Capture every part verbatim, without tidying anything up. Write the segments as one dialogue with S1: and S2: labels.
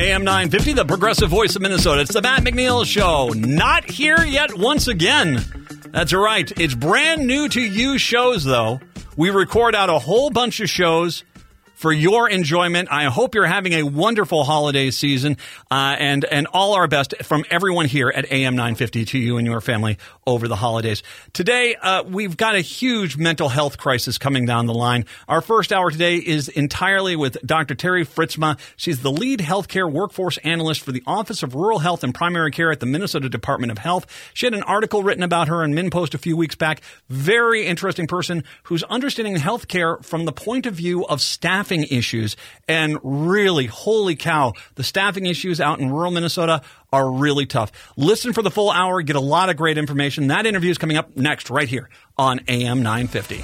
S1: A M nine fifty, the progressive voice of Minnesota. It's the Matt McNeil Show. Not here yet once again. That's right. It's brand new to you shows, though. We record out a whole bunch of shows for your enjoyment. I hope you're having a wonderful holiday season, uh, and and all our best from everyone here at A M nine fifty to you and your family over the holidays. Today, uh, we've got a huge mental health crisis coming down the line. Our first hour today is entirely with Doctor Terry Fritzma. She's the lead healthcare workforce analyst for the Office of Rural Health and Primary Care at the Minnesota Department of Health. She had an article written about her in MinnPost a few weeks back. Very interesting person who's understanding healthcare from the point of view of staffing issues. And really, holy cow, the staffing issues out in rural Minnesota are really tough. Listen for the full hour, get a lot of great information. That interview is coming up next right here on A M nine fifty.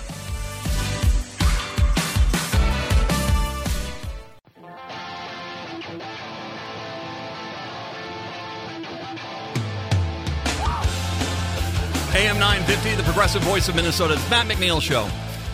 S1: A M nine fifty, the progressive voice of Minnesota. It's Matt McNeil Show.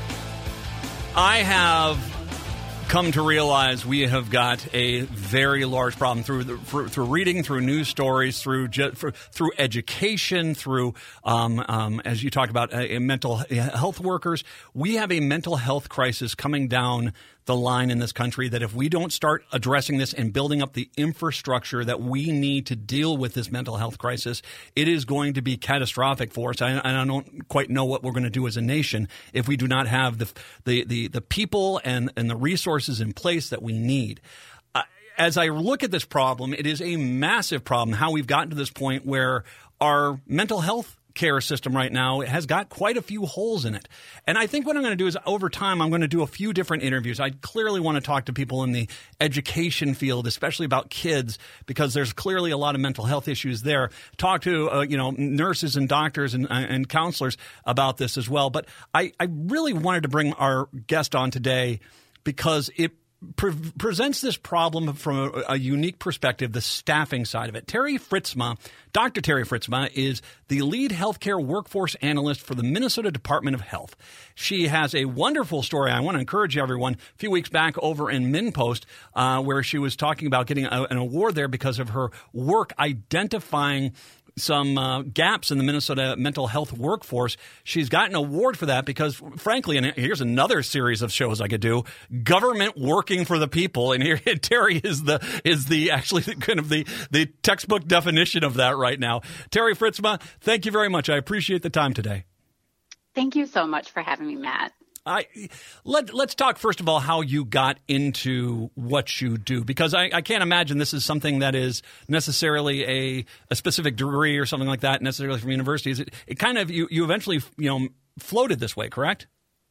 S1: I have come to realize we have got a very large problem through the, through, through reading, through news stories, through for, through education, through um, um, as you talk about uh, mental health workers. We have a mental health crisis coming down the line in this country that if we don't start addressing this and building up the infrastructure that we need to deal with this mental health crisis, it is going to be catastrophic for us. I, I don't quite know what we're going to do as a nation if we do not have the the the, the people and, and the resources in place that we need. Uh, as I look at this problem, it is a massive problem how we've gotten to this point where our mental health care system right now has got quite a few holes in it. And I think what I'm going to do is over time, I'm going to do a few different interviews. I clearly want to talk to people in the education field, especially about kids, because there's clearly a lot of mental health issues there. Talk to, uh, you know, nurses and doctors and, and counselors about this as well. But I, I really wanted to bring our guest on today because it Pre- presents this problem from a, a unique perspective, the staffing side of it. Terry Fritzma, Doctor Terry Fritzma, is the lead healthcare workforce analyst for the Minnesota Department of Health. She has a wonderful story. I want to encourage everyone. A few weeks back over in MinnPost, uh, where she was talking about getting a, an award there because of her work identifying some uh, gaps in the Minnesota mental health workforce. She's got an award for that because, frankly, and here's another series of shows I could do, government working for the people. And here Terry is the is the actually kind of the, the textbook definition of that right now. Terry Fritzma, thank you very much. I appreciate the time today.
S2: Thank you so much for having me, Matt.
S1: I, let, let's talk, first of all, how you got into what you do, because I, I can't imagine this is something that is necessarily a, a specific degree or something like that, necessarily from universities. It, it kind of, you, you eventually, you know, floated this way, correct?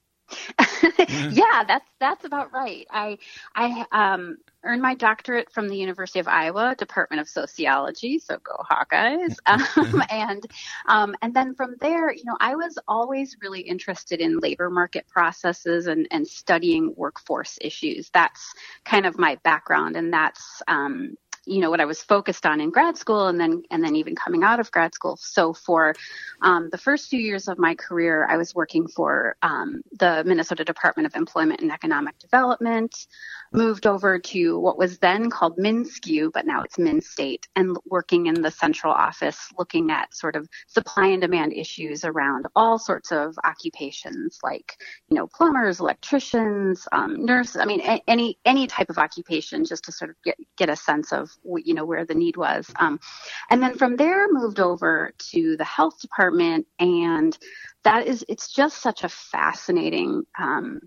S2: Yeah, that's that's about right. I I um, earned my doctorate from the University of Iowa, Department of Sociology. So go Hawkeyes! Um, and um, and then from there, you know, I was always really interested in labor market processes and and studying workforce issues. That's kind of my background, and that's um, you know, what I was focused on in grad school and then and then even coming out of grad school. So for um, the first few years of my career, I was working for um, the Minnesota Department of Employment and Economic Development, moved over to what was then called MnSCU, but now it's MnState, and working in the central office, looking at sort of supply and demand issues around all sorts of occupations like, you know, plumbers, electricians, um, nurses, I mean, a- any any type of occupation, just to sort of get, get a sense of, you know, where the need was. Um, and then from there, moved over to the health department, and that is, it's just such a fascinating um,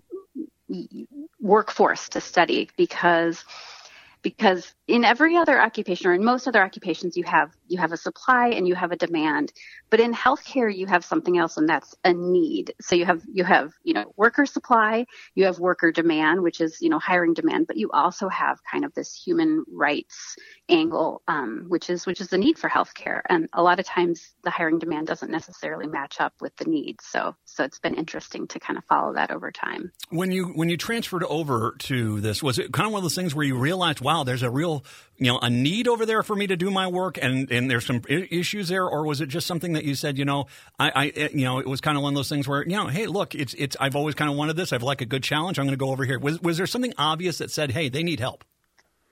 S2: workforce to study because because in every other occupation, or in most other occupations, you have you have a supply and you have a demand. But in healthcare, you have something else, and that's a need. So you have you have you know worker supply, you have worker demand, which is you know hiring demand, but you also have kind of this human rights angle, um, which is which is the need for healthcare. And a lot of times, the hiring demand doesn't necessarily match up with the need. So so it's been interesting to kind of follow that over time.
S1: When you when you transferred over to this, was it kind of one of those things where you realized, wow, there's a real you know, a need over there for me to do my work, and, and there's some issues there, or was it just something that you said, you know, I, I, you know, it was kind of one of those things where, you know, hey, look, it's, it's, I've always kind of wanted this. I've like a good challenge. I'm going to go over here. Was, was there something obvious that said, hey, they need help?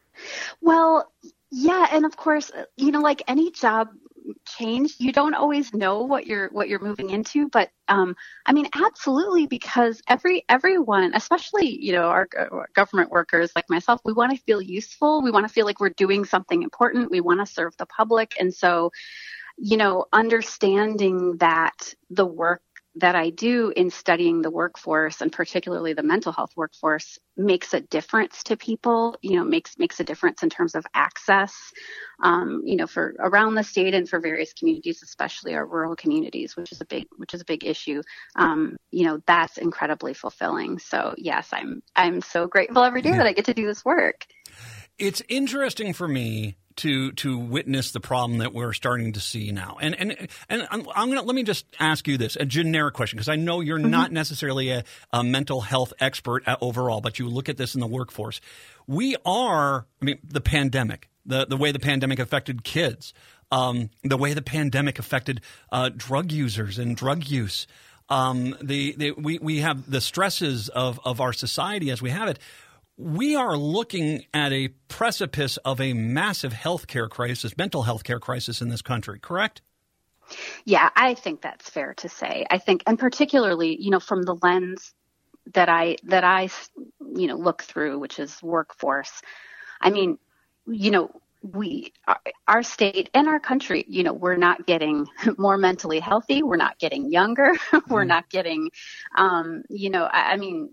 S2: Well, yeah, and of course, you know, like any job change, you don't always know what you're what you're moving into, but um, I mean, absolutely, because every everyone, especially you know our, our government workers like myself, we want to feel useful. We want to feel like we're doing something important. We want to serve the public, and so you know, understanding that the work that I do in studying the workforce, and particularly the mental health workforce, makes a difference to people, you know, makes makes a difference in terms of access, um, you know, for around the state and for various communities, especially our rural communities, which is a big which is a big issue. Um, you know, that's incredibly fulfilling. So yes, I'm I'm so grateful every day
S1: yeah.
S2: that I get to do this work.
S1: It's interesting for me to to witness the problem that we're starting to see now. And and and I'm, I'm gonna let me just ask you this, a generic question, because I know you're mm-hmm. not necessarily a, a mental health expert overall, but you look at this in the workforce. We are, I mean, the pandemic, the the way the pandemic affected kids, um, the way the pandemic affected uh, drug users and drug use. Um, the, the we we have the stresses of of our society as we have it. We are looking at a precipice of a massive healthcare crisis, mental health care crisis in this country, correct?
S2: Yeah, I think that's fair to say. I think, and particularly, you know, from the lens that I, that I, you know, look through, which is workforce. I mean, you know, we, our, our state and our country, you know, we're not getting more mentally healthy. We're not getting younger. We're mm. not getting, um, you know, I, I mean,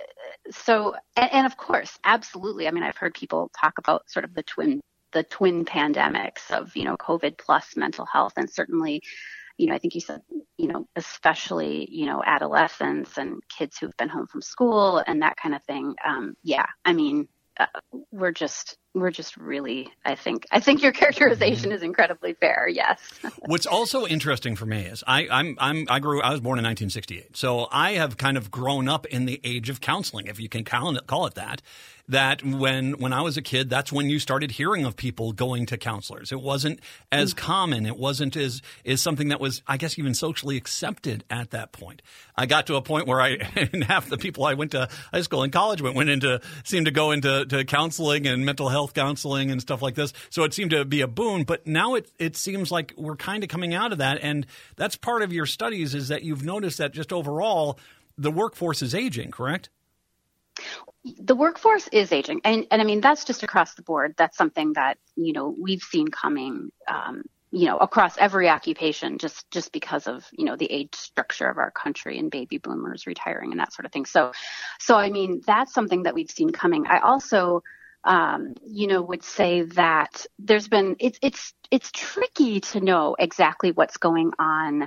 S2: so, and, and of course, absolutely. I mean, I've heard people talk about sort of the twin, the twin pandemics of, you know, COVID plus mental health. And certainly, you know, I think you said, you know, especially, you know, adolescents and kids who've been home from school and that kind of thing. Um, yeah, I mean, uh, we're just, we're just really, I think, I think your characterization is incredibly fair. Yes.
S1: What's also interesting for me is I, I'm, I'm, I grew, I was born in nineteen sixty-eight. So I have kind of grown up in the age of counseling, if you can call it, call it that. That when, when I was a kid, that's when you started hearing of people going to counselors. It wasn't as mm-hmm. common. It wasn't as, is something that was, I guess, even socially accepted at that point. I got to a point where I, and half the people I went to high school and college went, went into, seemed to go into to counseling and mental health counseling and stuff like this. So it seemed to be a boon. But now it, it seems like we're kind of coming out of that. And that's part of your studies, is that you've noticed that just overall the workforce is aging, correct?
S2: The workforce is aging. And, and I mean, that's just across the board. That's something that, you know, we've seen coming, um, you know, across every occupation, just, just because of, you know, the age structure of our country and baby boomers retiring and that sort of thing. So, so, I mean, that's something that we've seen coming. I also, um, you know, would say that there's been, it's, it's, it's tricky to know exactly what's going on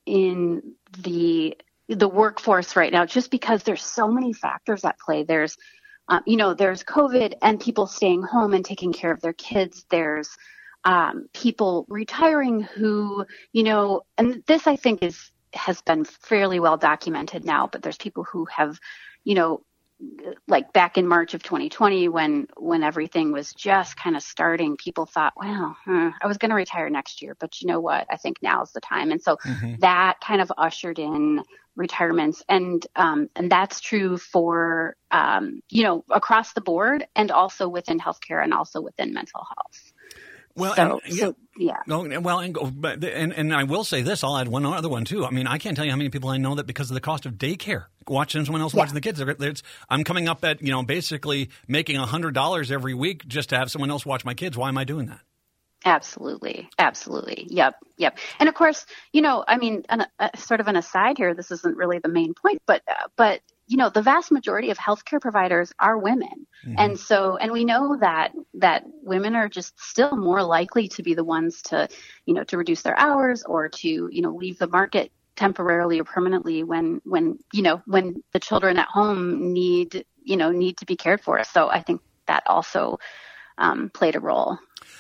S2: in the the workforce right now, just because there's so many factors at play. There's, um, you know, there's COVID and people staying home and taking care of their kids. There's um, people retiring who, you know, and this I think is has been fairly well documented now, but there's people who have, you know, like back in March of twenty twenty, when when everything was just kind of starting, people thought, well, hmm, I was going to retire next year, but you know what? I think now's the time. And so mm-hmm. that kind of ushered in retirements, and um, and that's true for um, you know, across the board, and also within healthcare, and also within mental health.
S1: Well,
S2: so,
S1: and,
S2: so yeah.
S1: No, well, and, and and I will say this. I'll add one other one too. I mean, I can't tell you how many people I know that because of the cost of daycare, watching someone else yeah. watching the kids. There's, I'm coming up at, you know, basically making a hundred dollars every week just to have someone else watch my kids. Why am I doing that?
S2: Absolutely, absolutely. Yep, yep. And of course, you know, I mean, an, a, sort of an aside here. This isn't really the main point, but uh, but. you know, the vast majority of healthcare providers are women. Mm-hmm. And so, and we know that, that women are just still more likely to be the ones to, you know, to reduce their hours or to, you know, leave the market temporarily or permanently when, when, you know, when the children at home need, you know, need to be cared for. So I think that also um, played a role.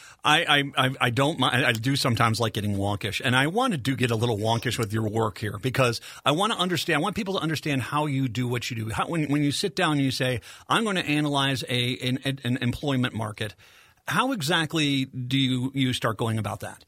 S1: I, I I don't mind. I do sometimes like getting wonkish, and I want to do get a little wonkish with your work here because I want to understand. I want people to understand how you do what you do. How, when when you sit down and you say, "I'm going to analyze a an, an employment market," how exactly do you you start going about that?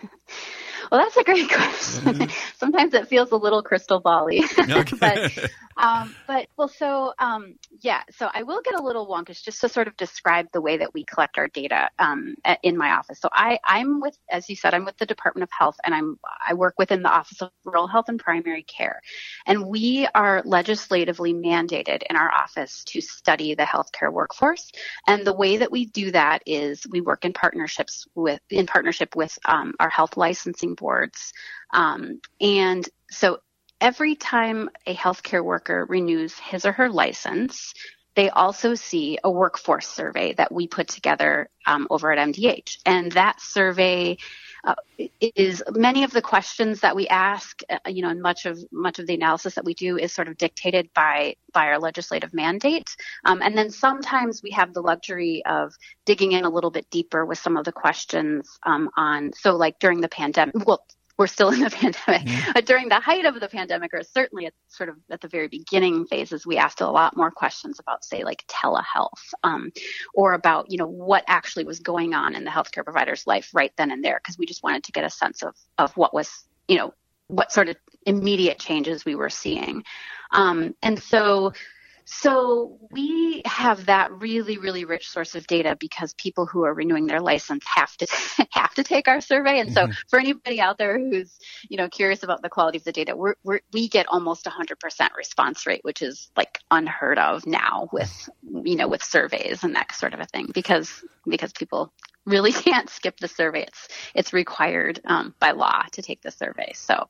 S2: Well, that's a great question. Mm-hmm. Sometimes it feels a little crystal ball-y. Okay. but Um, but well, so um, yeah, so I will get a little wonkish just to sort of describe the way that we collect our data um, at, in my office. So I, I'm with, as you said, I'm with the Department of Health, and I'm I work within the Office of Rural Health and Primary Care, and we are legislatively mandated in our office to study the healthcare workforce. And the way that we do that is we work in partnerships with in partnership with um, our health licensing boards, um, and so. Every time a healthcare worker renews his or her license, they also see a workforce survey that we put together um, over at M D H. And that survey uh, is many of the questions that we ask, uh, you know, and much of much of the analysis that we do is sort of dictated by by our legislative mandate. Um, and then sometimes we have the luxury of digging in a little bit deeper with some of the questions um, on. So, like during the pandemic, well. We're still in the pandemic. Mm-hmm. But during the height of the pandemic, or certainly at sort of at the very beginning phases, we asked a lot more questions about, say, like telehealth, um, or about, you know, what actually was going on in the healthcare provider's life right then and there, because we just wanted to get a sense of, of what was, you know, what sort of immediate changes we were seeing. Um, and so So we have that really, really rich source of data because people who are renewing their license have to have to take our survey. And so for anybody out there who's, you know, curious about the quality of the data, we're, we're, we get almost one hundred percent response rate, which is like unheard of now with, you know, with surveys and that sort of a thing, because because people really can't skip the survey. It's it's required um, by law to take the survey. So.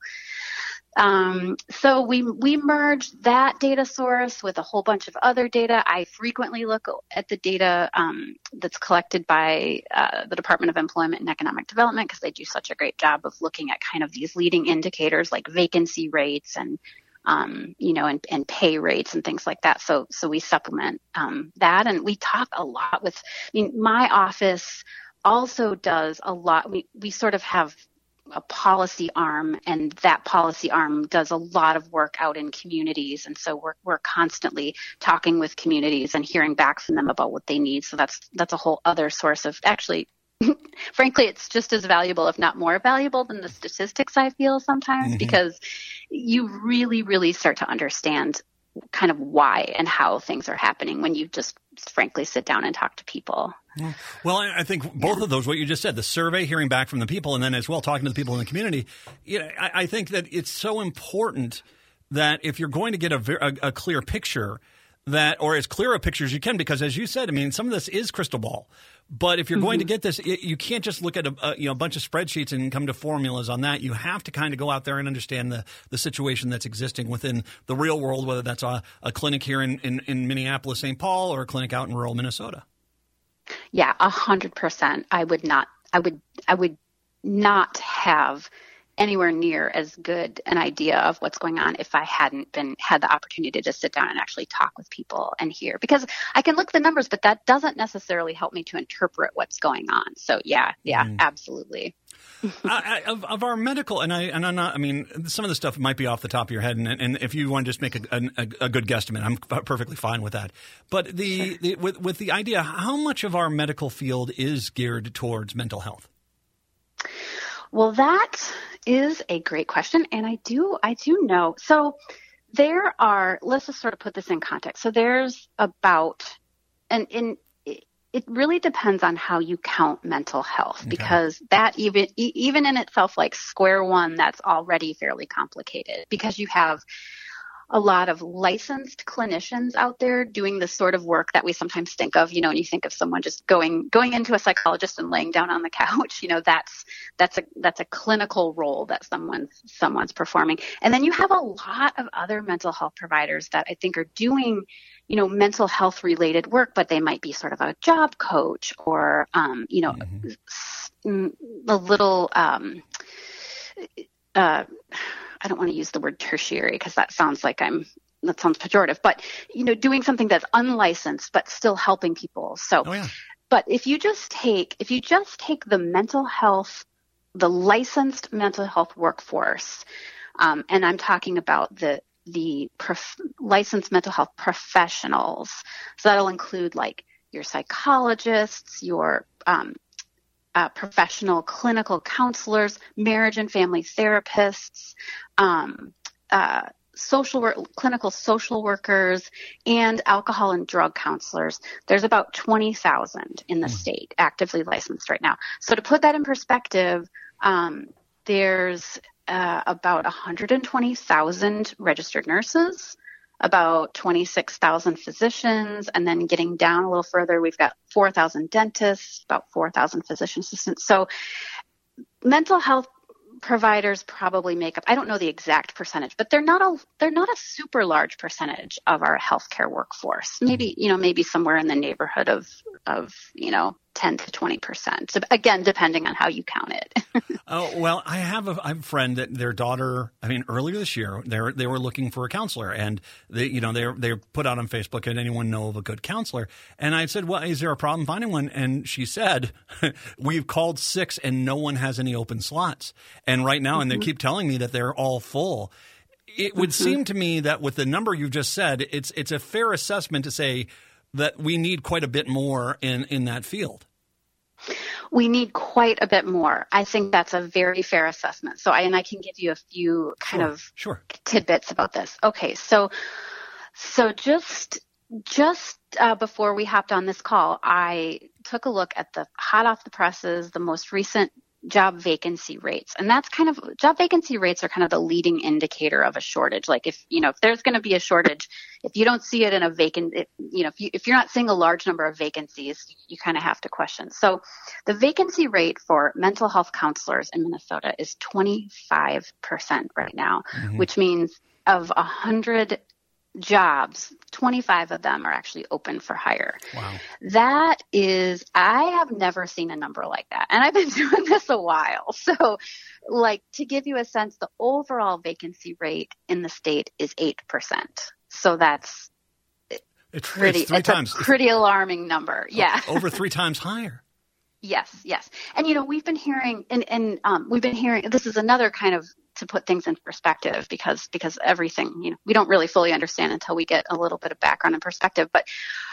S2: Um, so we, we merged that data source with a whole bunch of other data. I frequently look at the data, um, that's collected by, uh, the Department of Employment and Economic Development, because they do such a great job of looking at kind of these leading indicators like vacancy rates and, um, you know, and, and pay rates and things like that. So, so we supplement, um, that, and we talk a lot with, I mean, my office also does a lot. We, we sort of have a policy arm, and that policy arm does a lot of work out in communities. And so we're, we're constantly talking with communities and hearing back from them about what they need. So that's, that's a whole other source of actually, frankly, it's just as valuable, if not more valuable than the statistics, I feel sometimes, mm-hmm. because you really, really start to understand kind of why and how things are happening when you just frankly sit down and talk to people.
S1: Well, I think both yeah. of those, what you just said, the survey, hearing back from the people, and then as well talking to the people in the community, you know, I, I think that it's so important that if you're going to get a, a, a clear picture, that, or as clear a picture as you can, because as you said, I mean, some of this is crystal ball. But if you're mm-hmm. going to get this, you can't just look at a, a you know a bunch of spreadsheets and come to formulas on that. You have to kind of go out there and understand the, the situation that's existing within the real world, whether that's a, a clinic here in, in, in Minneapolis, Saint Paul, or a clinic out in rural Minnesota.
S2: Yeah, a hundred percent. I would not. I would. I would not have anywhere near as good an idea of what's going on if I hadn't been had the opportunity to sit down and actually talk with people and hear, because I can look at the numbers, but that doesn't necessarily help me to interpret what's going on. So yeah, yeah, mm. absolutely.
S1: uh, of, of our medical, and I and I'm not. I mean, some of the stuff might be off the top of your head, and, and if you want to just make a, a, a good guesstimate, I'm perfectly fine with that. But the, sure. the with with the idea, how much of our medical field is geared towards mental health?
S2: Well, that is a great question, and I do I do know. So there are. Let's just sort of put this in context. So there's about, and in. It really depends on how you count mental health, okay. because that even even in itself, like square one, that's already fairly complicated, because you have a lot of licensed clinicians out there doing the sort of work that we sometimes think of, you know, when you think of someone just going going into a psychologist and laying down on the couch, you know, that's that's a that's a clinical role that someone's someone's performing. And then you have a lot of other mental health providers that I think are doing, you know, mental health related work, but they might be sort of a job coach or, um, you know, mm-hmm. a little, um, uh, I don't want to use the word tertiary because that sounds like I'm, that sounds pejorative, but, you know, doing something that's unlicensed, but still helping people. So,
S1: oh, yeah.
S2: but if you just take, if you just take the mental health, the licensed mental health workforce, um, and I'm talking about the, the prof- licensed mental health professionals. So that'll include like your psychologists, your um, uh, professional clinical counselors, marriage and family therapists, um, uh, social work, clinical social workers, and alcohol and drug counselors, there's about twenty thousand in the mm. state actively licensed right now. So to put that in perspective, um, there's uh, about one hundred twenty thousand registered nurses, about twenty-six thousand physicians, and then getting down a little further, we've got four thousand dentists, about four thousand physician assistants. So mental health providers probably make up, I don't know the exact percentage, but they're not a they're not a super large percentage of our healthcare workforce. Maybe, you know, maybe somewhere in the neighborhood of of, you know, ten to twenty percent. So again, depending on how you count it.
S1: Oh, well, I have a, I have a friend that their daughter, I mean, earlier this year, they were, they were looking for a counselor, and they, you know, they they put out on Facebook, "Can anyone know of a good counselor?" And I said, "Well, is there a problem finding one?" And she said, "We've called six and no one has any open slots. And right now, mm-hmm. and they keep telling me that they're all full." It would mm-hmm. seem to me that with the number you've just said, it's it's a fair assessment to say that we need quite a bit more in, in that field.
S2: We need quite a bit more. I think that's a very fair assessment. So I, and I can give you a few kind
S1: sure,
S2: of
S1: sure.
S2: tidbits about this. Okay. So, so just, just uh, before we hopped on this call, I took a look at the hot off the presses, the most recent job vacancy rates. And that's kind of, job vacancy rates are kind of the leading indicator of a shortage. Like if, you know, if there's going to be a shortage, if you don't see it in a vacant, it, you know, if, you, if you're not seeing a large number of vacancies, you kind of have to question. So the vacancy rate for mental health counselors in Minnesota is twenty-five percent right now, mm-hmm. which means of one hundred jobs, twenty-five of them are actually open for hire.
S1: Wow.
S2: That is, I have never seen a number like that. And I've been doing this a while. So like to give you a sense, the overall vacancy rate in the state is eight percent. So that's
S1: it's
S2: pretty,
S1: it's, three
S2: it's
S1: times.
S2: a pretty alarming number. Yeah.
S1: Over three times higher.
S2: Yes, yes. And, you know, we've been hearing, and, and um, we've been hearing, this is another kind of, to put things in perspective, because, because everything, you know, we don't really fully understand until we get a little bit of background and perspective. But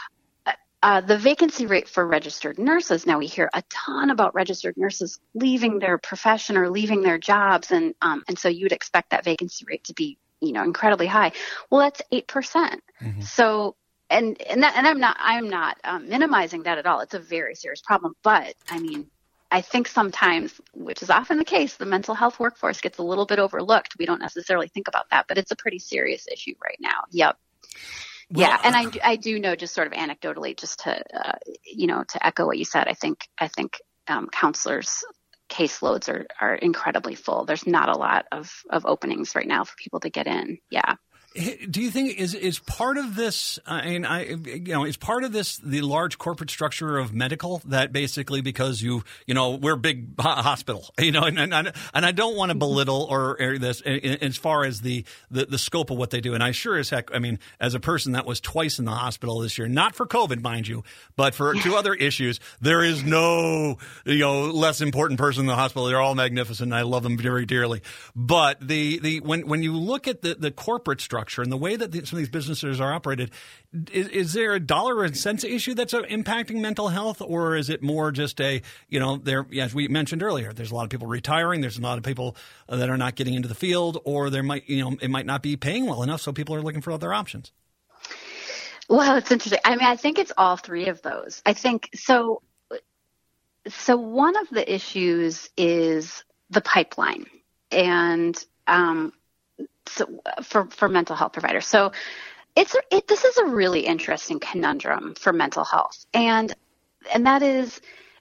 S2: uh, the vacancy rate for registered nurses, now we hear a ton about registered nurses leaving their profession or leaving their jobs. And, um, and so you'd expect that vacancy rate to be, you know, incredibly high. Well, that's eight percent. Mm-hmm. So, And and, that, and I'm not I'm not um, minimizing that at all. It's a very serious problem. But I mean, I think sometimes, which is often the case, the mental health workforce gets a little bit overlooked. We don't necessarily think about that, but it's a pretty serious issue right now. Yep. Well, yeah, and I, I do know, just sort of anecdotally, just to uh, you know to echo what you said. I think I think um, counselors' caseloads are are incredibly full. There's not a lot of of openings right now for people to get in. Yeah.
S1: Do you think is is part of this? I mean, I you know, is part of this the large corporate structure of medical that basically because you you know we're a big hospital, you know, and and, and I don't want to belittle or, or this as far as the, the the scope of what they do. And I sure as heck, I mean, as a person that was twice in the hospital this year, not for COVID, mind you, but for two other issues, there is no you know less important person in the hospital. They're all magnificent. And I love them very dearly. But the the when when you look at the the corporate structure and the way that the, some of these businesses are operated, is, is there a dollar and cents issue that's uh, impacting mental health, or is it more just a, you know, there, as we mentioned earlier, there's a lot of people retiring, there's a lot of people uh, that are not getting into the field, or there might, you know, it might not be paying well enough, so people are looking for other options?
S2: Well, it's interesting. I mean, I think it's all three of those. I think so. So one of the issues is the pipeline, and um, So for, for mental health providers. So it's, it, this is a really interesting conundrum for mental health. And, and that is,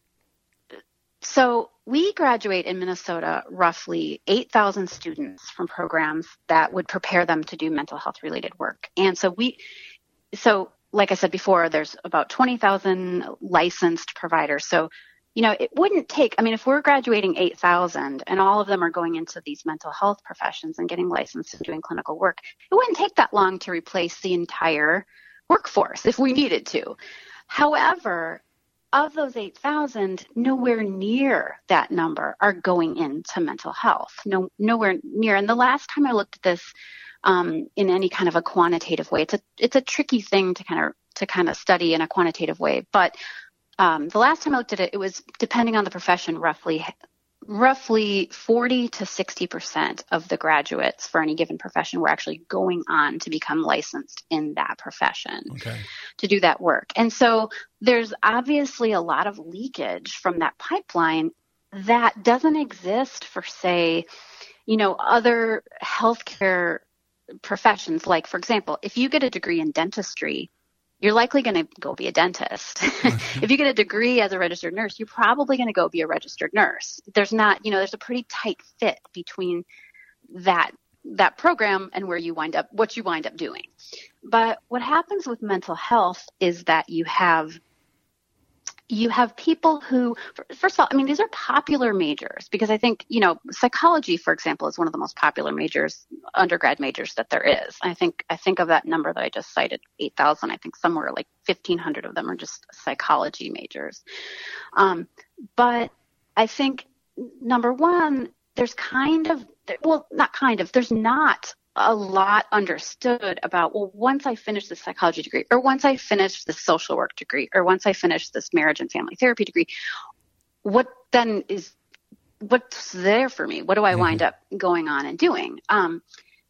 S2: so we graduate in Minnesota roughly eight thousand students from programs that would prepare them to do mental health related work. And so we, so like I said before, there's about twenty thousand licensed providers. So you know, it wouldn't take, I mean, if we're graduating eight thousand and all of them are going into these mental health professions and getting licensed and doing clinical work, it wouldn't take that long to replace the entire workforce if we needed to. However, of those eight thousand, nowhere near that number are going into mental health. No, nowhere near. And the last time I looked at this um, in any kind of a quantitative way, it's a, it's a tricky thing to kind of, to kind of study in a quantitative way, but Um, the last time I looked at it, it was, depending on the profession, roughly roughly forty to sixty percent of the graduates for any given profession were actually going on to become licensed in that profession,
S1: okay.
S2: to do that work. And so there's obviously a lot of leakage from that pipeline that doesn't exist for, say, you know, other healthcare professions. Like, for example, if you get a degree in dentistry, you're likely going to go be a dentist. If you get a degree as a registered nurse, you're probably going to go be a registered nurse. There's not, you know, there's a pretty tight fit between that that program and where you wind up, what you wind up doing. But what happens with mental health is that you have you have people who, first of all, I mean, these are popular majors because I think, you know, psychology, for example, is one of the most popular majors, undergrad majors that there is. I think, I think of that number that I just cited, eight thousand, I think somewhere like fifteen hundred of them are just psychology majors. Um, but I think, number one, there's kind of, well, not kind of, there's not a lot understood about, well, once I finish this psychology degree, or once I finish this social work degree, or once I finish this marriage and family therapy degree, what then is, what's there for me? What do I wind up going on and doing? Um,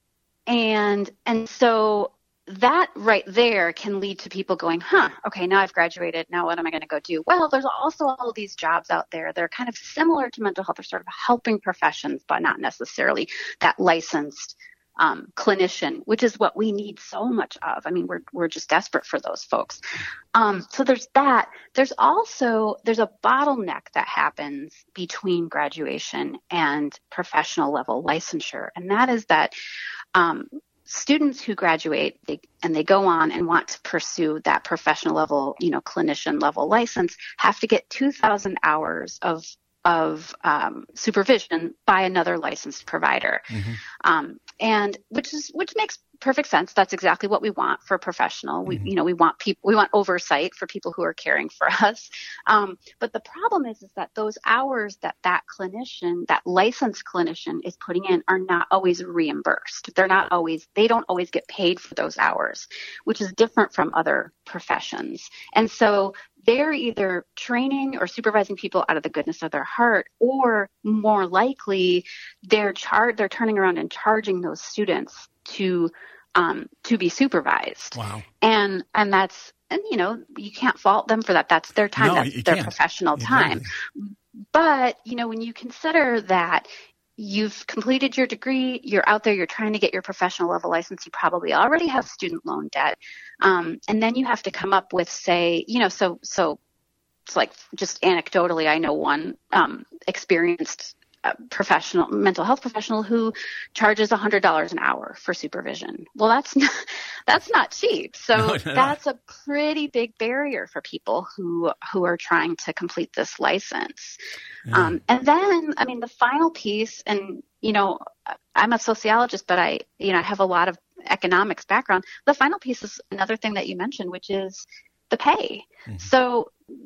S2: and, and so that right there can lead to people going, huh, okay, now I've graduated. Now what am I going to go do? Well, there's also all of these jobs out there. They're kind of similar to mental health. They're sort of helping professions, but not necessarily that licensed Um, clinician, which is what we need so much of. I mean, we're we're just desperate for those folks. Um, so there's that. There's also, there's a bottleneck that happens between graduation and professional level licensure. And that is that um, students who graduate they, and they go on and want to pursue that professional level, you know, clinician level license have to get two thousand hours of of um, supervision by another licensed provider. Mm-hmm. Um, and which is, which makes perfect sense. That's exactly what we want for a professional. We, mm-hmm. you know, we want people, we want oversight for people who are caring for us. Um, but the problem is, is that those hours that that clinician, that licensed clinician is putting in are not always reimbursed. They're not always, they don't always get paid for those hours, which is different from other professions. And so they're either training or supervising people out of the goodness of their heart, or more likely they're char- they're turning around and charging those students to um, to be supervised.
S1: Wow. And
S2: and that's, and you know, you can't fault them for that. That's their time.
S1: No,
S2: that's their can't. professional time. Exactly. But, you know, when you consider that you've completed your degree, you're out there, you're trying to get your professional level license, you probably already have student loan debt. Um, and then you have to come up with, say, you know, so, so it's like just anecdotally, I know one um, experienced uh, professional, mental health professional who charges one hundred dollars an hour for supervision. Well, that's not, that's not cheap. So no, no. that's a pretty big barrier for people who, who are trying to complete this license. Yeah. Um, and then, I mean, the final piece, and, you know, I'm a sociologist, but I, you know, I have a lot of economics background. The final piece is another thing that you mentioned, which is the pay. Mm-hmm. So,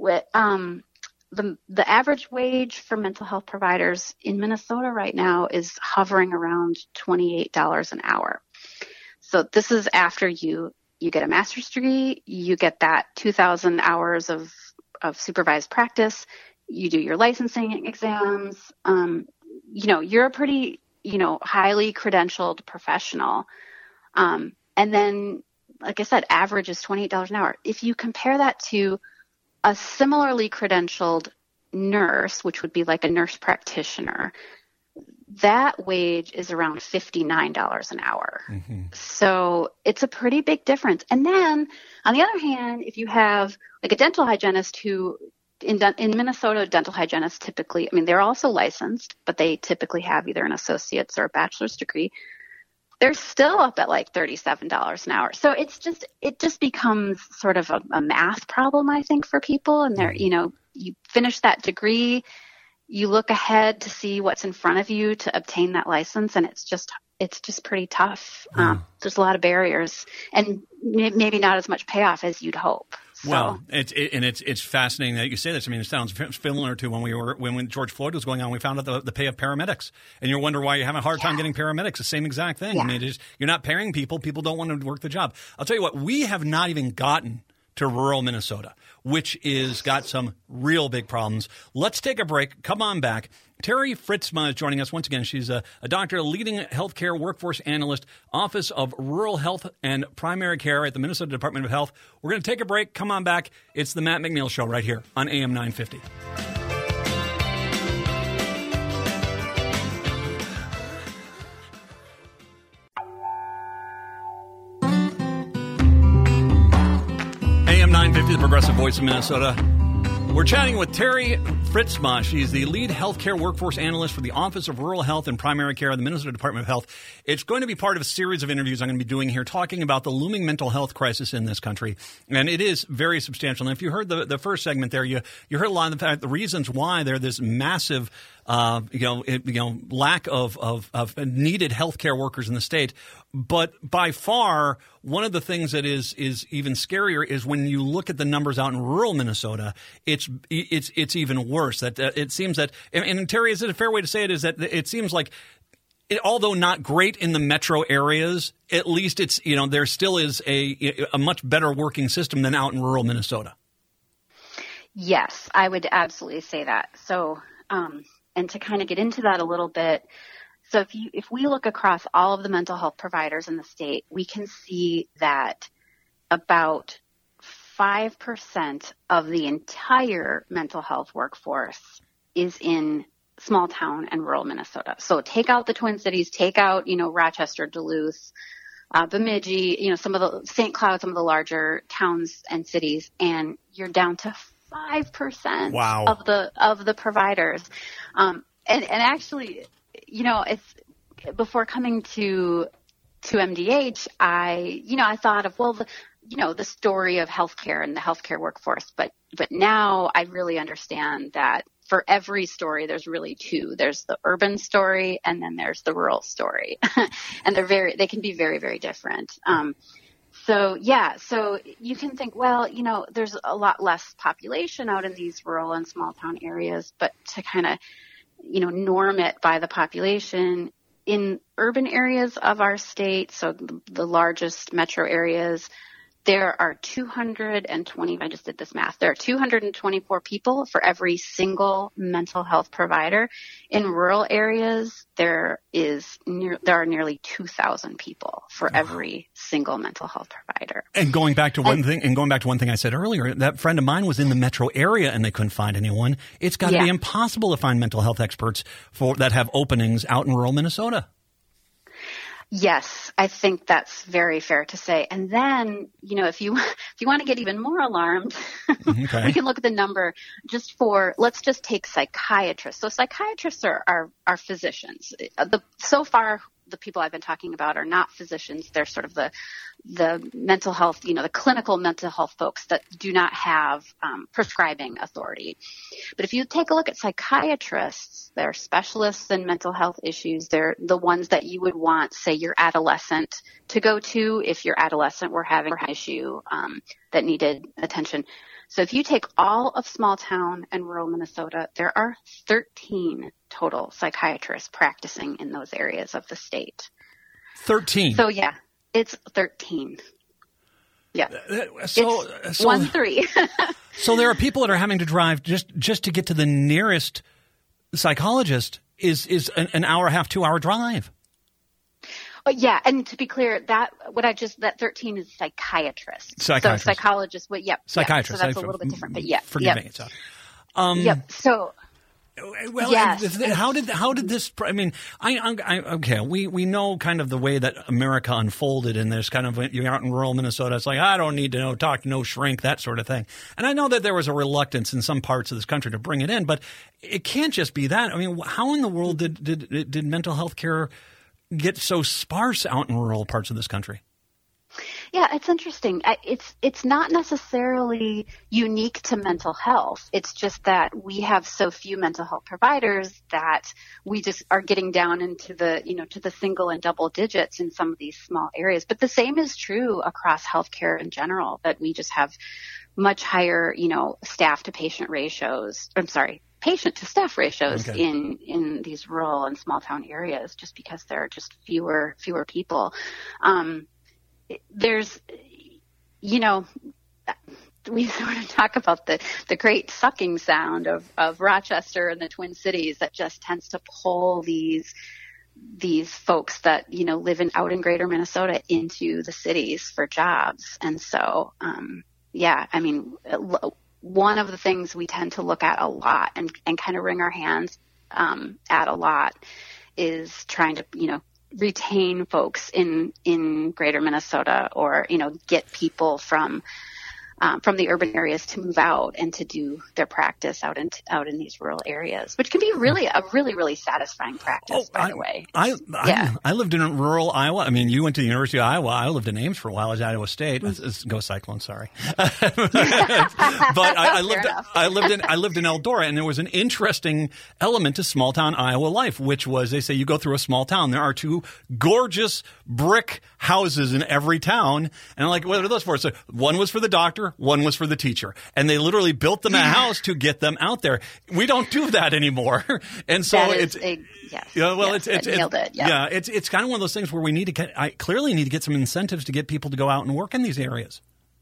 S2: um, the the average wage for mental health providers in Minnesota right now is hovering around twenty-eight dollars an hour. So this is after you you get a master's degree, you get that two thousand hours of of supervised practice, you do your licensing exams. Um, you know, you're a pretty, you know, highly credentialed professional. Um, and then, like I said, average is twenty-eight dollars an hour. If you compare that to a similarly credentialed nurse, which would be like a nurse practitioner, that wage is around fifty-nine dollars an hour. Mm-hmm. So it's a pretty big difference. And then on the other hand, if you have like a dental hygienist who in, in Minnesota, dental hygienists typically, I mean, they're also licensed, but they typically have either an associate's or a bachelor's degree. They're still up at like thirty-seven dollars an hour. So it's just, it just becomes sort of a, a math problem, I think, for people. And they're, you know, you finish that degree, you look ahead to see what's in front of you to obtain that license. And it's just, it's just pretty tough. Mm. Um, there's a lot of barriers and maybe not as much payoff as you'd hope. So.
S1: Well, it's it, and it's it's fascinating that you say this. I mean, it sounds similar to when we were when, when George Floyd was going on. We found out the, the pay of paramedics, and you wonder why you're having a hard time yeah. getting paramedics. The same exact thing. Yeah. I mean, it is, you're not paying people. People don't want to work the job. I'll tell you what. We have not even gotten to rural Minnesota, which is got some real big problems. Let's take a break. Come on back. Terry Fritzma is joining us once again. She's a, a doctor, a leading healthcare workforce analyst, Office of Rural Health and Primary Care at the Minnesota Department of Health. We're going to take a break. Come on back. It's the Matt McNeil Show right here on A M nine fifty. A M nine fifty, the Progressive Voice of Minnesota. We're chatting with Terry Fritzma. She's the lead healthcare workforce analyst for the Office of Rural Health and Primary Care of the Minnesota Department of Health. It's going to be part of a series of interviews I'm going to be doing here talking about the looming mental health crisis in this country. And it is very substantial. And if you heard the, the first segment there, you, you heard a lot of the, fact, the reasons why there's this massive Uh, you know, it, you know, lack of, of, of needed healthcare workers in the state. But by far, one of the things that is is even scarier is when you look at the numbers out in rural Minnesota. It's it's it's even worse. That uh, it seems that, and, and Terry, is it a fair way to say it? Is that it seems like, it, although not great in the metro areas, at least it's, you know, there still is a a much better working system than out in rural Minnesota.
S2: Yes, I would absolutely say that. So. Um, And to kind of get into that a little bit, so if you if we look across all of the mental health providers in the state, we can see that about five percent of the entire mental health workforce is in small town and rural Minnesota. So take out the Twin Cities, take out, you know, Rochester, Duluth, uh, Bemidji, you know, some of the Saint Cloud, some of the larger towns and cities, and you're down to five percent
S1: wow.
S2: of the of the providers. Um, and, and actually, you know, it's before coming to to M D H, I, you know, I thought of, well, the, you know, the story of healthcare and the healthcare workforce. But but now I really understand that for every story, there's really two. There's the urban story and then there's the rural story. And they're very they can be very, very different. Um So, yeah, so you can think, well, you know, there's a lot less population out in these rural and small town areas, but to kind of, you know, norm it by the population in urban areas of our state, so the, the largest metro areas, there are two hundred twenty, I just did this math, there are two hundred twenty-four people for every single mental health provider. In rural areas, there is near, there are nearly two thousand people for wow. every single mental health provider.
S1: And going back to one and, thing, and going back to one thing I said earlier, that friend of mine was in the metro area and they couldn't find anyone. It's got to yeah. be impossible to find mental health experts for that have openings out in rural Minnesota.
S2: Yes, I think that's very fair to say. And then, you know, if you if you want to get even more alarmed, okay. we can look at the number just for, let's just take psychiatrists. So psychiatrists are, are, are physicians. The, so far, the people I've been talking about are not physicians. They're sort of the the mental health, you know, the clinical mental health folks that do not have um, prescribing authority. But if you take a look at psychiatrists, they're specialists in mental health issues. They're the ones that you would want, say, your adolescent to go to if your adolescent were having an issue um, that needed attention. So if you take all of small town and rural Minnesota, there are thirteen total psychiatrists practicing in those areas of the state.
S1: thirteen.
S2: So yeah, it's thirteen. Yeah.
S1: So,
S2: it's
S1: so
S2: one three.
S1: So there are people that are having to drive just, just to get to the nearest psychologist is, is an, an hour and a half, two hour drive.
S2: Oh, yeah, and to be clear, that what I just that thirteen is psychiatrists.
S1: Psychiatrists.
S2: So psychologists, but yep,
S1: psychiatrists.
S2: Yeah, so that's a little bit different, but yeah,
S1: forgive
S2: yep.
S1: me. So, um,
S2: yep. So,
S1: well,
S2: yes.
S1: how did how did this? I mean, I, I okay, we we know kind of the way that America unfolded, and there's kind of you're out in rural Minnesota. It's like I don't need to know talk to no shrink, that sort of thing. And I know that there was a reluctance in some parts of this country to bring it in, but it can't just be that. I mean, how in the world did did did mental health care get so sparse out in rural parts of this country?
S2: Yeah, it's interesting. It's it's not necessarily unique to mental health. It's just that we have so few mental health providers that we just are getting down into the, you know, to the single and double digits in some of these small areas. But the same is true across healthcare in general, that we just have much higher, you know, staff to patient ratios. I'm sorry, patient to staff ratios okay. in, in these rural and small town areas, just because there are just fewer, fewer people. Um, there's, you know, we sort of talk about the, the great sucking sound of, of Rochester and the Twin Cities that just tends to pull these these folks that, you know, live in out in greater Minnesota into the cities for jobs. And so, um, yeah, I mean, one of the things we tend to look at a lot and, and kind of wring our hands um, at a lot is trying to, you know, retain folks in, in greater Minnesota, or, you know, get people from Um, from the urban areas to move out and to do their practice out in out in these rural areas, which can be really a really really satisfying practice. Oh, by
S1: I,
S2: the way,
S1: I I,
S2: yeah.
S1: I lived in rural Iowa. I mean, you went to the University of Iowa. I lived in Ames for a while. I was at Iowa State. Mm-hmm. Go Cyclones! Sorry, but I, I lived I lived in I lived in Eldora, and there was an interesting element to small town Iowa life, which was they say you go through a small town. There are two gorgeous brick houses in every town, and I'm like, what are those for? So one was for the doctor. One was for the teacher, and they literally built them a house to get them out there. We don't do that anymore, and so
S2: that
S1: it's
S2: is a, yes,
S1: yeah. Well,
S2: yes,
S1: it's it's,
S2: nailed
S1: it's
S2: it. Yeah.
S1: yeah. It's it's kind of one of those things where we need to get. I clearly need to get some incentives to get people to go out and work in these areas.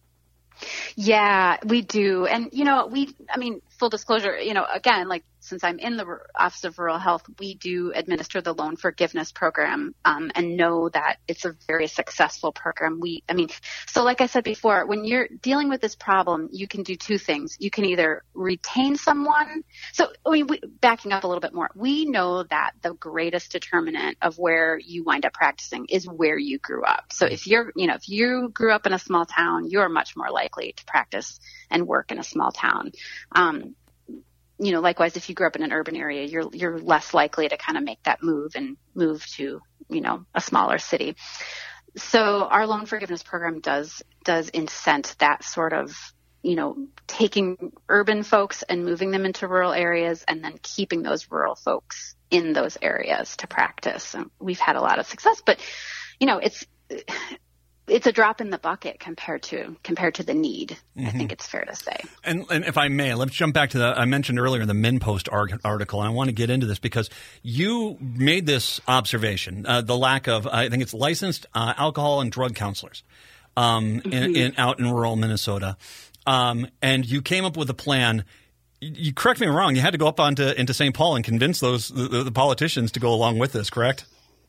S2: Yeah, we do, and you know, we. I mean, full disclosure. You know, again, like. Since I'm in the Office of Rural Health, we do administer the loan forgiveness program um, and know that it's a very successful program. We, I mean, so like I said before, when you're dealing with this problem, you can do two things. You can either retain someone. So I mean, we, backing up a little bit more, we know that the greatest determinant of where you wind up practicing is where you grew up. So if you're, you know, if you grew up in a small town, you're much more likely to practice and work in a small town. Um, You know, likewise, if you grew up in an urban area, you're you're less likely to kind of make that move and move to, you know, a smaller city. So our loan forgiveness program does does incent that sort of, you know, taking urban folks and moving them into rural areas and then keeping those rural folks in those areas to practice. And we've had a lot of success, but, you know, it's it's a drop in the bucket compared to compared to the need. Mm-hmm. I think it's fair to say. And,
S1: and if I may, let's jump back to the I mentioned earlier the MinnPost article, and I want to get into this because you made this observation: uh, the lack of I think it's licensed uh, alcohol and drug counselors um, mm-hmm. in, in out in rural Minnesota, um, and you came up with a plan. You correct me if I'm wrong. You had to go up onto into Saint Paul and convince those the, the politicians to go along with this. Correct?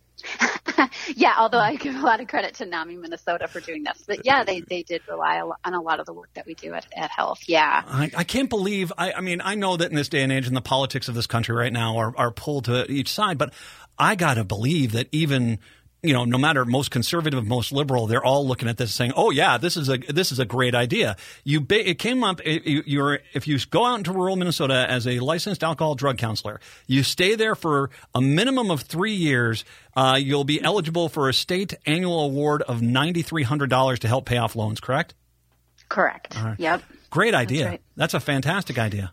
S2: Yeah, although I give a lot of credit to NAMI Minnesota for doing this. But yeah, they, they did rely on a lot of the work that we do at, at Health. Yeah.
S1: I, I can't believe – I I mean, I know that in this day and age and the politics of this country right now are, are pulled to each side, but I got to believe that even – you know, no matter most conservative, most liberal, they're all looking at this saying, "Oh yeah, this is a this is a great idea." You ba- it came up. It, you, you're if you go out into rural Minnesota as a licensed alcohol drug counselor, you stay there for a minimum of three years. Uh, you'll be eligible for a state annual award of nine thousand three hundred dollars to help pay off loans. Correct?
S2: Correct. Right. Yep.
S1: Great idea.
S2: That's, right.
S1: That's a fantastic idea.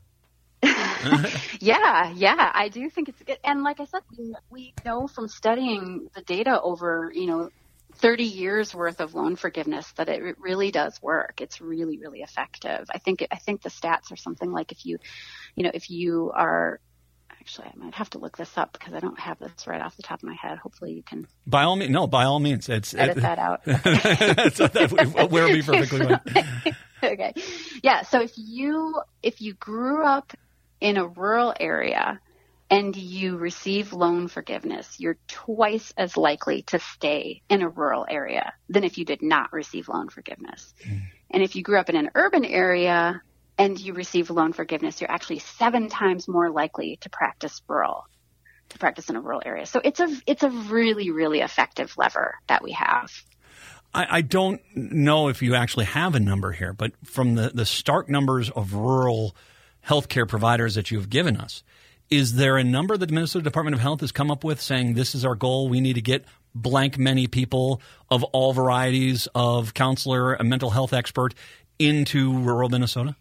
S2: yeah, yeah, I do think it's good. And like I said, we, we know from studying the data over, you know, thirty years worth of loan forgiveness that it, it really does work. It's really, really effective. I think, I think the stats are something like if you, you know, if you are, actually, I might have to look this up because I don't have this right off the top of my head. Hopefully you can.
S1: By all means, no, by all means. It's,
S2: edit it, that out.
S1: so that we'll be perfectly fine.
S2: Okay. Yeah. So if you, if you grew up in a rural area and you receive loan forgiveness, you're twice as likely to stay in a rural area than if you did not receive loan forgiveness. Mm. And if you grew up in an urban area and you receive loan forgiveness, you're actually seven times more likely to practice rural, to practice in a rural area. So it's a, it's a really, really effective lever that we have.
S1: I, I don't know if you actually have a number here, but from the, the stark numbers of rural healthcare providers that you've given us, is there a number that the Minnesota Department of Health has come up with saying this is our goal? We need to get blank many people of all varieties of counselor, a mental health expert into rural Minnesota?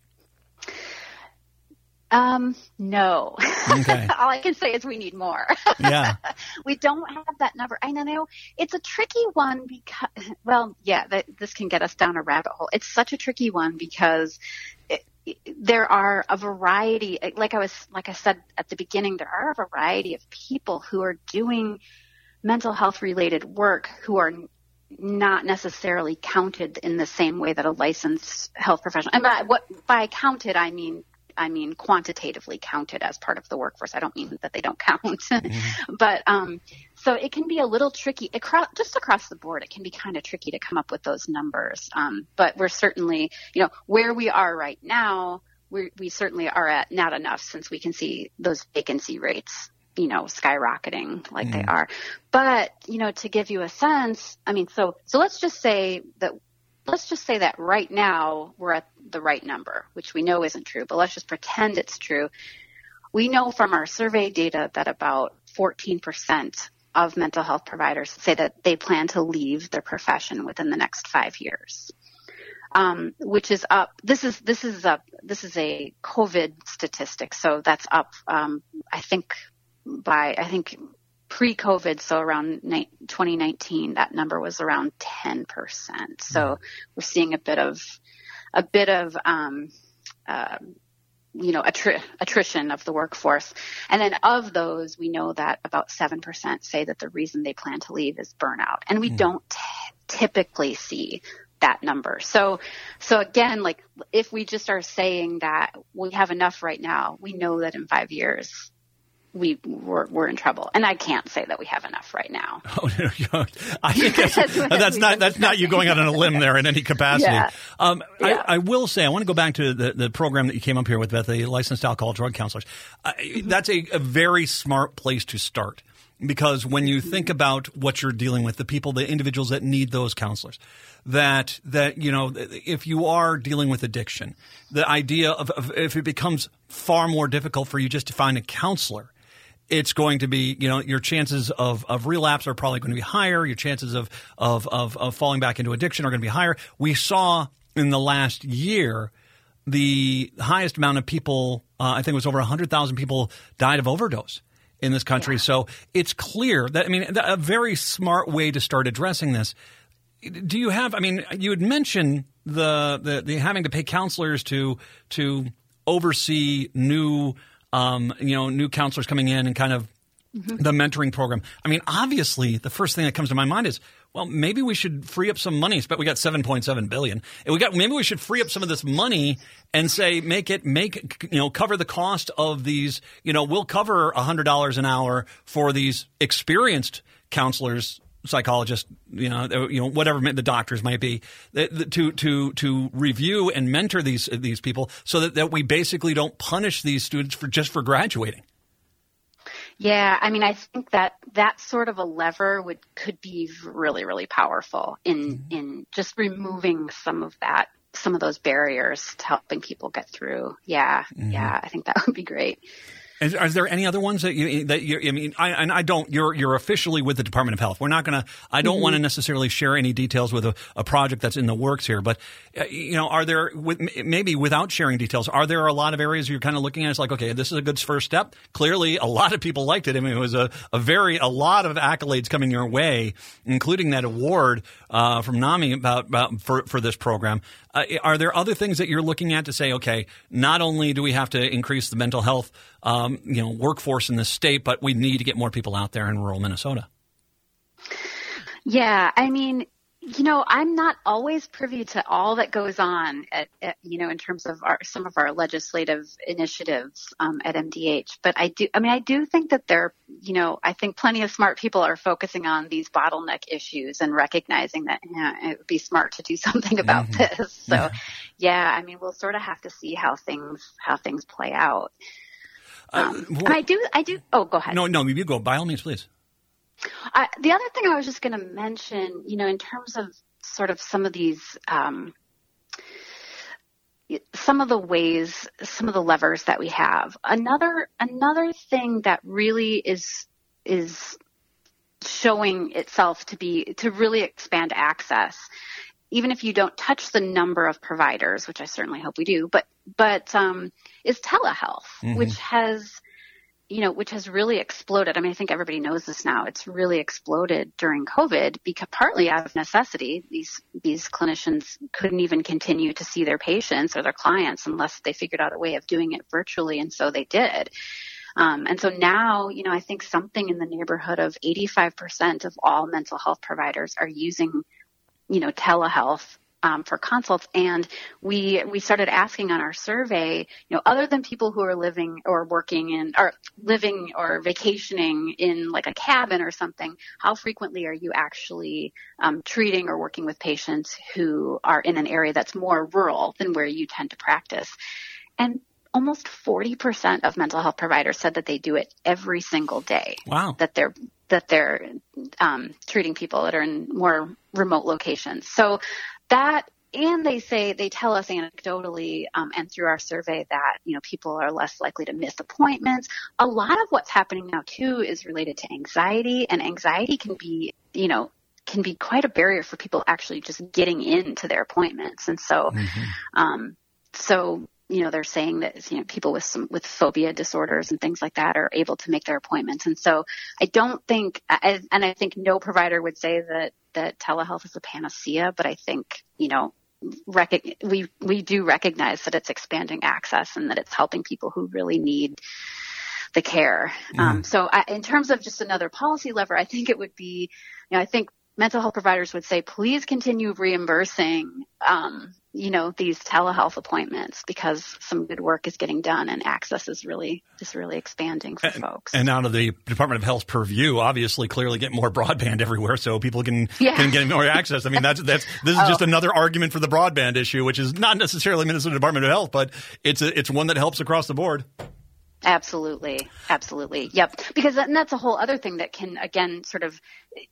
S2: Um, no.
S1: Okay.
S2: All I can say is we need more.
S1: Yeah.
S2: We don't have that number. I know it's a tricky one because, well, yeah, that, this can get us down a rabbit hole. It's such a tricky one because it, it, there are a variety, like I was, like I said at the beginning, there are a variety of people who are doing mental health related work who are not necessarily counted in the same way that a licensed health professional. And by what by counted, I mean I mean quantitatively counted as part of the workforce. I don't mean that they don't count, mm-hmm. but um, so it can be a little tricky across, just across the board. It can be kind of tricky to come up with those numbers. Um, but we're certainly, you know, where we are right now, we we certainly are at not enough, since we can see those vacancy rates, you know, skyrocketing like mm-hmm. they are. But, you know, to give you a sense, I mean, so so let's just say that. Let's just say that right now we're at the right number, which we know isn't true, but let's just pretend it's true. We know from our survey data that about fourteen percent of mental health providers say that they plan to leave their profession within the next five years, um, which is up. This is this is a this is a COVID statistic, so that's up. Um, I think by I think. Pre-COVID, so around twenty nineteen, that number was around ten percent. So we're seeing a bit of, a bit of, um, uh, you know, attri- attrition of the workforce. And then of those, we know that about seven percent say that the reason they plan to leave is burnout. And we mm. don't t- typically see that number. So, so again, like if we just are saying that we have enough right now, we know that in five years, we we're, we're in trouble, and I can't say that we have enough right now. Oh,
S1: no, I think that's, that's not that's not you going out on a limb there in any capacity. Yeah. Um, yeah. I, I will say I want to go back to the, the program that you came up here with, Beth, the licensed alcohol drug counselors. Uh, mm-hmm. That's a, a very smart place to start, because when you think about what you're dealing with, the people, the individuals that need those counselors, that that you know, if you are dealing with addiction, the idea of, of if it becomes far more difficult for you just to find a counselor, it's going to be, you know, your chances of, of relapse are probably going to be higher. Your chances of, of, of, of falling back into addiction are going to be higher. We saw in the last year the highest amount of people, uh, I think it was over one hundred thousand people died of overdose in this country. Yeah. So it's clear that, I mean, a very smart way to start addressing this. Do you have, I mean, you had mentioned the, the, the having to pay counselors to, to oversee new Um, you know, new counselors coming in and kind of mm-hmm. the mentoring program. I mean, obviously, the first thing that comes to my mind is, well, maybe we should free up some money. But we got seven point seven billion dollars. And we got maybe we should free up some of this money and say, make it make you know cover the cost of these. You know, we'll cover a hundred dollars an hour for these experienced counselors, psychologists, you know, you know, whatever the doctors might be, to to to review and mentor these these people, so that, that we basically don't punish these students for just for graduating.
S2: Yeah, I mean, I think that that sort of a lever would could be really, really powerful in mm-hmm. in just removing some of that, some of those barriers to helping people get through. Yeah, mm-hmm. yeah, I think that would be great.
S1: Is, is there any other ones that you that you? I mean, I and I don't. You're you're officially with the Department of Health. We're not going to. I don't mm-hmm. want to necessarily share any details with a, a project that's in the works here. But uh, you know, are there with, maybe without sharing details? Are there a lot of areas you're kind of looking at? It's like, okay, this is a good first step. Clearly, a lot of people liked it. I mean, it was a, a very a lot of accolades coming your way, including that award uh, from NAMI about, about for for this program. Uh, are there other things that you're looking at to say, okay, not only do we have to increase the mental health, um, you know, workforce in this state, but we need to get more people out there in rural Minnesota?
S2: Yeah, I mean, you know, I'm not always privy to all that goes on at, at you know, in terms of our, some of our legislative initiatives um, at M D H. But I do, I mean, I do think that there, you know, I think plenty of smart people are focusing on these bottleneck issues and recognizing that you know, it would be smart to do something about mm-hmm. this. So, yeah. yeah, I mean, we'll sort of have to see how things how things play out. Um, uh, well, and I do, I do. Oh, go ahead.
S1: No, no, you go. By all means, please.
S2: I, the other thing I was just going to mention, you know, in terms of sort of some of these, um, some of the ways, some of the levers that we have. Another another thing that really is is showing itself to be to really expand access, even if you don't touch the number of providers, which I certainly hope we do, but but um, is telehealth, mm-hmm. which has. you know, which has really exploded. I mean, I think everybody knows this now. It's really exploded during COVID because partly out of necessity, these, these clinicians couldn't even continue to see their patients or their clients unless they figured out a way of doing it virtually. And so they did. Um, and so now, you know, I think something in the neighborhood of eighty-five percent of all mental health providers are using you know, telehealth Um, for consults, and we we started asking on our survey, you know, other than people who are living or working in or living or vacationing in like a cabin or something, how frequently are you actually um, treating or working with patients who are in an area that's more rural than where you tend to practice? And almost forty percent of mental health providers said that they do it every single day.
S1: Wow.
S2: That they're that they're um, treating people that are in more remote locations. So that, and they say, they tell us anecdotally um, and through our survey that, you know, people are less likely to miss appointments. A lot of what's happening now, too, is related to anxiety, and anxiety can be, you know, can be quite a barrier for people actually just getting into their appointments. And so, mm-hmm. um, so, you know, they're saying that, you know, people with some, with phobia disorders and things like that are able to make their appointments. And so I don't think, and I think no provider would say that, that telehealth is a panacea, but I think, you know, rec- we, we do recognize that it's expanding access and that it's helping people who really need the care. Mm. Um, so I, in terms of just another policy lever, I think it would be, you know, I think mental health providers would say, please continue reimbursing, um, you know, these telehealth appointments, because some good work is getting done and access is really, is really expanding for
S1: and,
S2: folks.
S1: And out of the Department of Health's purview, obviously, clearly get more broadband everywhere so people can,
S2: yeah.
S1: can get more access. I mean, that's, that's, this is oh. just another argument for the broadband issue, which is not necessarily Minnesota Department of Health, but it's a, it's one that helps across the board.
S2: Absolutely. Absolutely. Yep. Because and that's a whole other thing that can, again, sort of,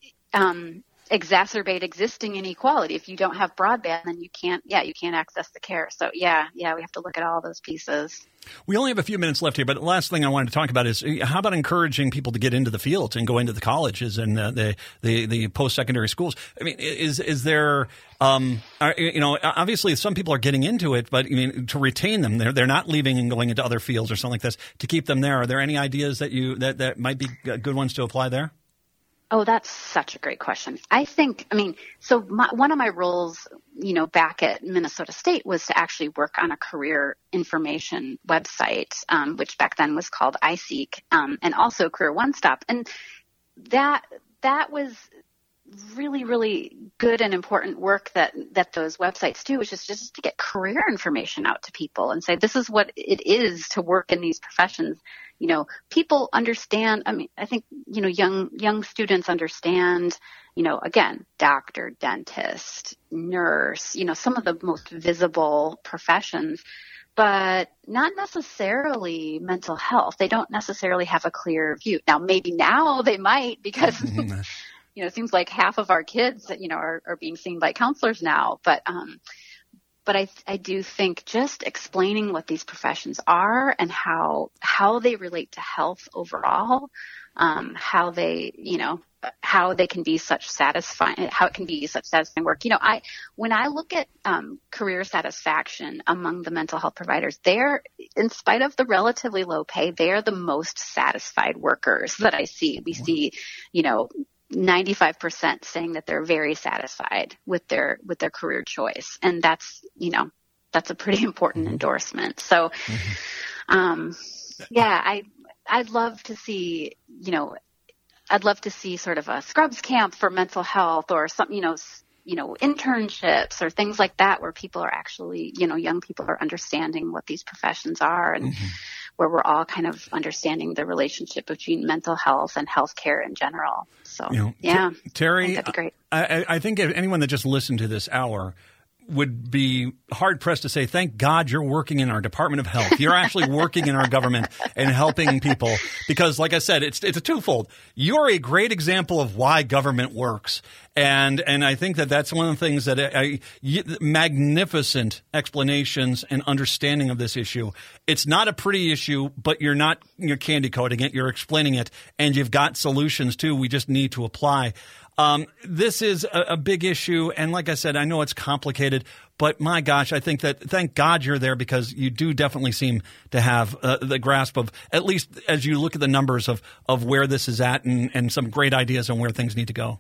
S2: um, exacerbate existing inequality. If you don't have broadband, then you can't, yeah, you can't access the care. So yeah, yeah, we have to look at all those pieces.
S1: We only have a few minutes left here, but the last thing I wanted to talk about is how about encouraging people to get into the fields and go into the colleges and uh, the, the, the post-secondary schools? I mean, is, is there, um, are, you know, obviously some people are getting into it, but I mean, to retain them, they're, they're not leaving and going into other fields or something like this, to keep them there. Are there any ideas that you, that, that might be good ones to apply there?
S2: Oh, that's such a great question. I think, I mean, so my, one of my roles, you know, back at Minnesota State was to actually work on a career information website, um, which back then was called iSeek, um, and also Career One Stop. And that, that was really, really good and important work that, that those websites do, which is just to get career information out to people and say, this is what it is to work in these professions. You know, people understand, I mean, I think, you know, young, young students understand, you know, again, doctor, dentist, nurse, you know, some of the most visible professions, but not necessarily mental health. They don't necessarily have a clear view. Now, maybe now they might, because, you know, it seems like half of our kids, you know, are, are being seen by counselors now, but, um, But I, I do think just explaining what these professions are and how how they relate to health overall, um, how they, you know, how they can be such satisfying, how it can be such satisfying work. You know, I when I look at um, career satisfaction among the mental health providers, they're, in spite of the relatively low pay, they're the most satisfied workers that I see. We see, you know, ninety-five percent saying that they're very satisfied with their with their career choice, and that's, you know, that's a pretty important mm-hmm. endorsement. So, mm-hmm. um, yeah, I I'd love to see, you know, I'd love to see sort of a Scrubs camp for mental health, or some, you know, you know, internships or things like that, where people are actually, you know, young people are understanding what these professions are, and mm-hmm. where we're all kind of understanding the relationship between mental health and healthcare in general. So, you know, yeah,
S1: T- Terry,
S2: that'd be great.
S1: I, I think anyone that just listened to this hour would be hard-pressed to say, thank God you're working in our Department of Health. You're actually working in our government and helping people, because, like I said, it's it's a twofold. You're a great example of why government works. And and I think that that's one of the things that I, I, magnificent explanations and understanding of this issue. It's not a pretty issue, but you're not you're candy coating it. You're explaining it, and you've got solutions too. We just need to apply. Um, this is a, a big issue, and like I said, I know it's complicated, but my gosh, I think that thank God you're there, because you do definitely seem to have uh, the grasp of, at least as you look at the numbers of, of where this is at, and, and some great ideas on where things need to go.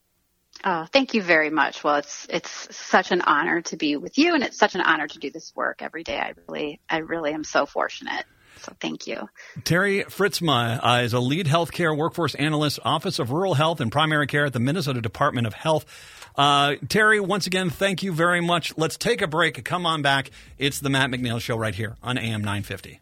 S2: Oh, thank you very much. Well, it's it's such an honor to be with you, and it's such an honor to do this work every day. I really, I really am so fortunate. So thank you.
S1: Terry Fritzma uh, is a lead healthcare workforce analyst, Office of Rural Health and Primary Care at the Minnesota Department of Health. Uh, Terry, once again, thank you very much. Let's take a break. Come on back. It's the Matt McNeil Show right here on A M nine fifty.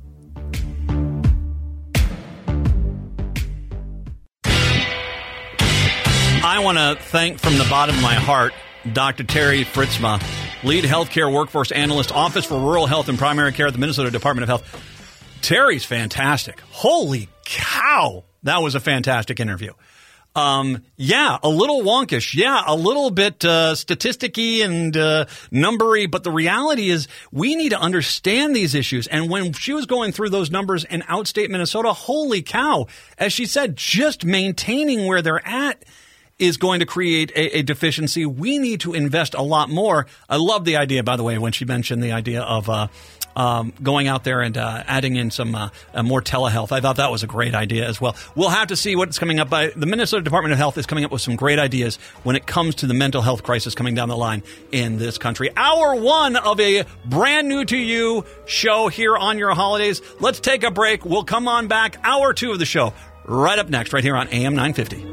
S1: I want to thank from the bottom of my heart Doctor Terry Fritzma, lead healthcare workforce analyst, Office for Rural Health and Primary Care at the Minnesota Department of Health. Terry's fantastic. Holy cow. That was a fantastic interview. Um, yeah, a little wonkish. Yeah, a little bit uh, statisticky and uh, numbery. But the reality is we need to understand these issues. And when she was going through those numbers in outstate Minnesota, holy cow, as she said, just maintaining where they're at is going to create a, a deficiency. We need to invest a lot more. I love the idea, by the way, when she mentioned the idea of uh, um, going out there and uh, adding in some uh, uh, more telehealth. I thought that was a great idea as well. We'll have to see what's coming up. By the Minnesota Department of Health is coming up with some great ideas when it comes to the mental health crisis coming down the line in this country. Hour one of a brand new to you show here on your holidays. Let's take a break. We'll come on back. Hour two of the show right up next, right here on A M nine fifty.